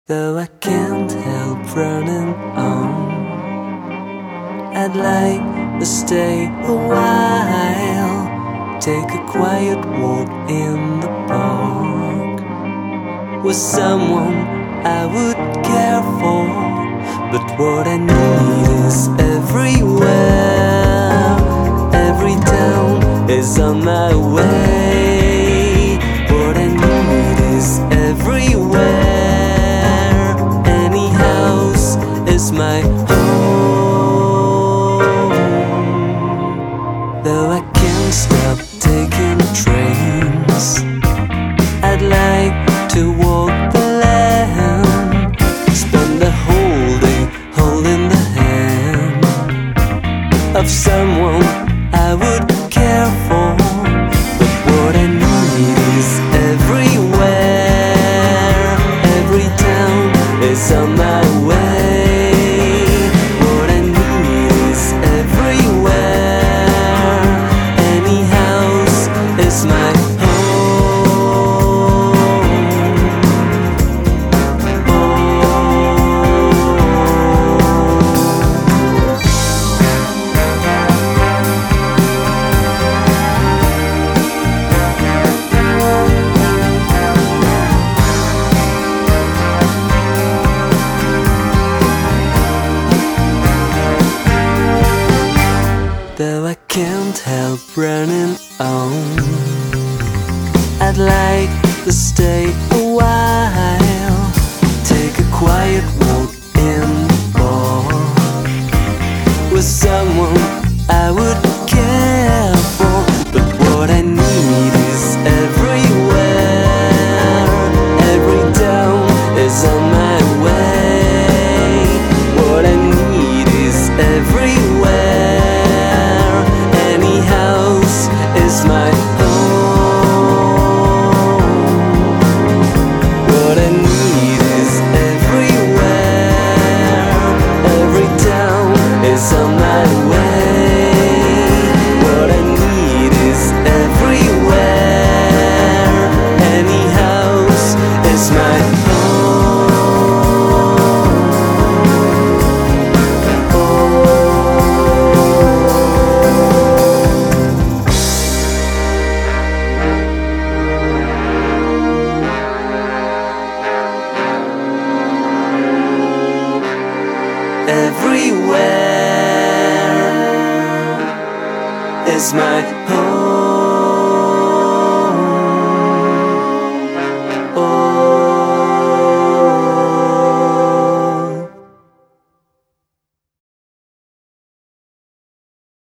Though I can't help running on, I'd like to stay a while, take a quiet walk in the park with someone I would care for. But what I need is everywhere. Every town is on my way. What I need is everywhere. Is my home. Though I can't stop taking trains, I'd like to walk the land, spend the whole day holding the hand of someone I would care for. But what I need is everywhere. Every town is on my way. Though I can't help running on, I'd like to stay a while, take a quiet walk in the park with someone I would care for. But what I need is everywhere. Every town is on my way. What I need is everywhere. Is my home. What I need is everywhere. Every town is on my way. What I need is everywhere. Any house is my everywhere is my home.